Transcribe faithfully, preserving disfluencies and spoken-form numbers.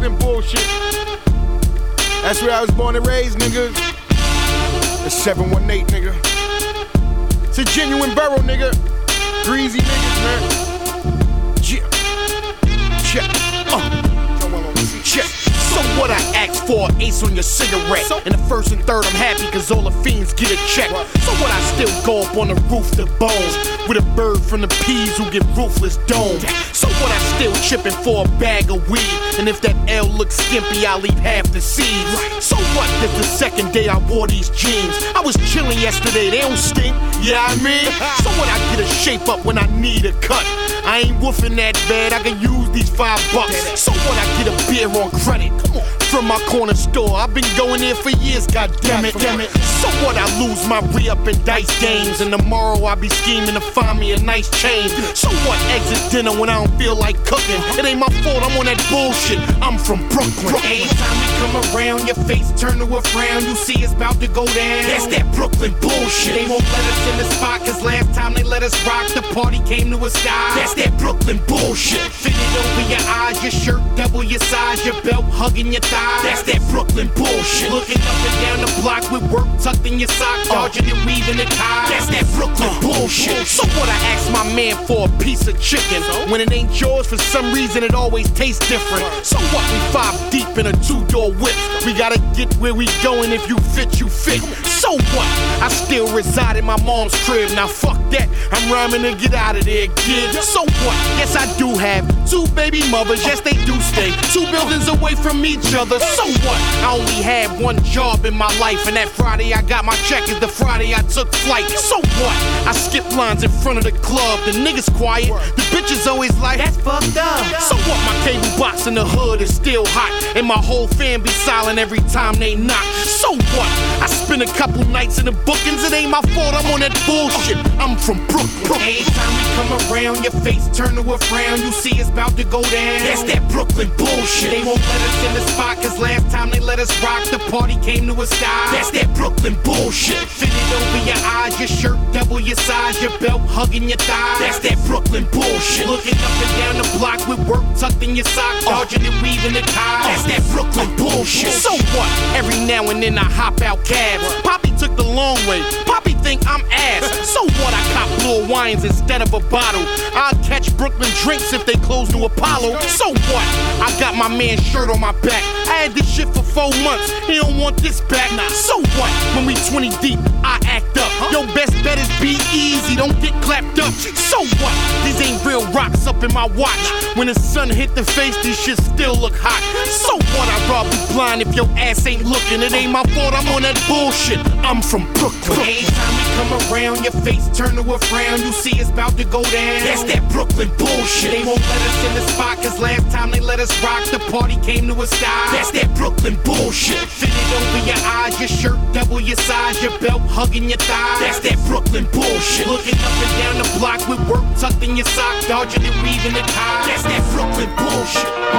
Brooklyn bullshit. That's where I was born and raised, nigga. It's seven one eight, nigga. It's a genuine borough, nigga. Greasy niggas, man. Yeah. Check. Uh. Check. So what I asked for, ace on your cigarette. In the first and third, I'm happy cause all the fiends get a check. So what I still go up on the roof to bone with a bird from the peas who get ruthless dome. So what I still chipping for a bag of weed. And if that L looks skimpy, I'll leave half the seeds. So what if the second day I wore these jeans? I was chilling yesterday, they don't stink, yeah I mean. So what I get a shape up when I need a cut. I ain't woofing that bad, I can use these five bucks. So what I get a beer on credit from my corner store. I've been going there for years, god damn it. So what I lose my re-up in dice games, and tomorrow I be scheming to find me a nice chain. So what exit dinner when I don't feel like cooking? It ain't my fault, I'm on that bullshit. I'm from Brooklyn. Every time we come around, your face turn to a frown. You see it's about to go down. That's that Brooklyn bullshit. They won't let us in the spot cause last time they let us rock, the party came to a stop. That's that Brooklyn bullshit. Fitted over your eyes, your shirt double your size, your belt hugging your thighs. That's that Brooklyn bullshit. Looking up and down the block with work tucked in your sock, dodging and weaving the ties. That's that Brooklyn uh, bullshit. So what I ask my man for a piece of chicken, when it ain't yours for some reason it always tastes different. So what we five deep in a two-door whip. We gotta get where we going, if you fit, you fit. So what? I still reside in my mom's crib. Now fuck that, I'm rhyming to get out of there, kid. So what? Yes, I do have two baby mothers. Yes, they do stay two buildings away from each other. So what? I only had one job in my life, and that Friday I got my check is the Friday I took flight. So what? I skip lines in front of the club. The niggas quiet, the bitches always like, that's fucked up. So what? My cable box in the hood is still hot, and my whole fam be silent every time they knock. So what? I spend a couple nights in the bookings, it ain't my fault, I'm on that bullshit. I'm from Brooklyn. Every time we come around, your face turn to a frown. You see it's about to go down. That's that Brooklyn bullshit. They won't let us in the spot cause last time they let us rock, the party came to a stop. That's that Brooklyn bullshit. Fitted over your eyes, your shirt double your size, your belt hugging your thighs. That's that Brooklyn bullshit. Looking up and down the block with work tucked in your sock, dodging and weaving the ties. That's that Brooklyn bullshit. So what? Every now and then I hop out cabs. Poppy took the long way. Poppy think I'm ass. So what? I cop blue wines instead of a bottle. I'll catch Brooklyn drinks if they close to Apollo. So what? I got my man's shirt on my back. I had this shit for four months. He don't want this back. Nah. So what? When we twenty deep, I act up. Yo, best bet is be easy. Don't get clapped up. So what? These ain't real rocks up in my watch. When the sun hit the face, these shit still look hot. So what? I rob you blind if your ass ain't looking. It ain't my fault, I'm on that bullshit. I'm from Brooklyn. Every time we come around, your face turn to a frown. You see it's about to go down. That's that Brooklyn bullshit. They won't let us in the spot cause last time they let us rock, the party came to a stop. That's that Brooklyn bullshit. Fitted over your eyes, your shirt double your size, your belt hugging your thighs. That's that Brooklyn bullshit. Looking up and down the block with work tucked in your sock, dodging and weaving the ties. That's that Brooklyn bullshit.